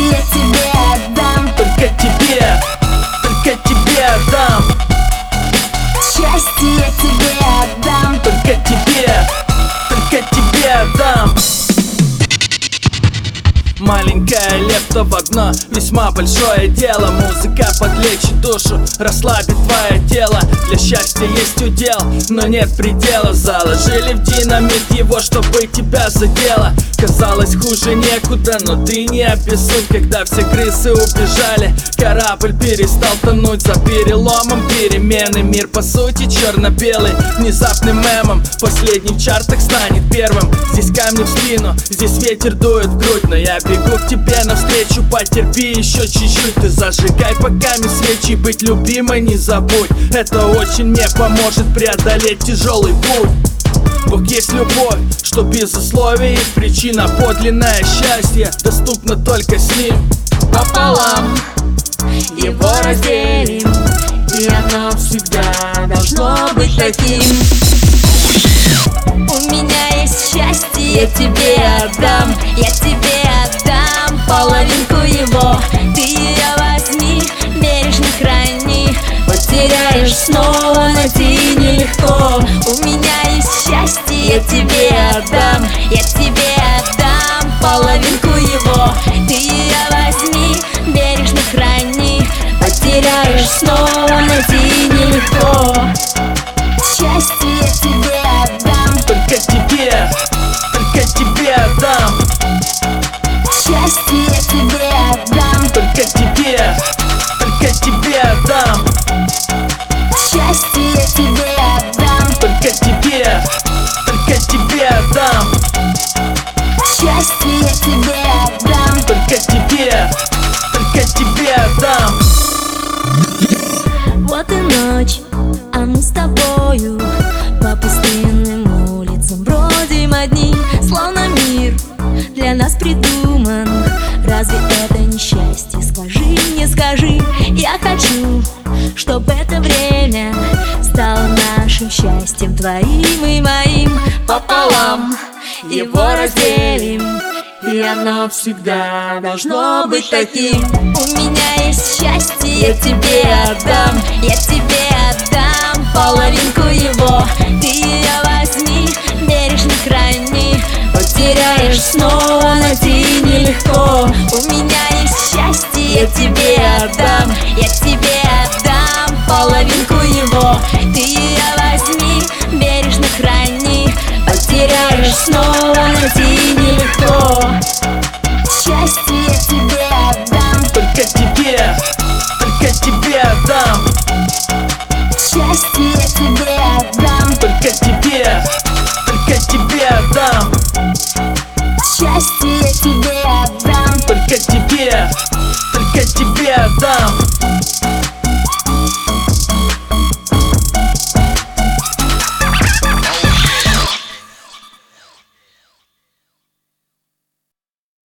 Счастье я тебе отдам, только тебе отдам. счастье я тебе отдам, Только тебе отдам. Маленькая лепта в одно весьма большое дело. Музыка подлечит душу, расслабит твое тело. Для счастья есть удел, но нет предела. Заложили в динамит его, чтобы тебя задело. Казалось, хуже некуда, но ты не обессудь. Когда все крысы убежали, корабль перестал тонуть. За переломом перемены, мир по сути черно-белый. Внезапным мемом последний в чартах станет первым. Здесь камни в спину, здесь ветер дует в грудь, но я бегу к тебе навстречу, потерпи еще чуть-чуть. Ты зажигай пока свечи, быть любимой не забудь. Это очень мне поможет преодолеть тяжелый путь. Бог есть любовь, что без условий, и причина подлинное счастье доступно только с ним. пополам его разделим, и оно всегда должно быть таким. У меня есть счастье, я тебе отдам, я тебе отдам половинку его. Ты ее возьми, бережно храни, потеряешь снова, найти нелегко. У меня есть счастье, я тебе отдам, я тебе отдам половинку его. Ты ее возьми, бережно храни, потеряешь снова, найти нелегко. Счастье я тебе отдам, Только тебе отдам. счастье я тебе отдам, Только тебе отдам. счастье я тебе отдам, Только тебе отдам. счастье я тебе отдам, Только тебе отдам. Вот и ночь, а мы с тобою по пустынным улицам бродим одни, словно мир для нас придуман. Разве это не счастье? Скажи мне, скажи. Я хочу, чтобы это время стало нашим счастьем, твоим и моим. Пополам его разделим, и оно всегда должно быть таким. У меня есть счастье, я тебе отдам, я тебе отдам половинку его. Ты ее возьми, бережно храни, потеряешь снова, найти нелегко. У меня есть счастье, я тебе отдам, я тебе отдам половинку его. Ты ее возьми, бережно храни, потеряешь снова, найти нелегко. Счастье я тебе отдам, Только тебе отдам. счастье я тебе отдам.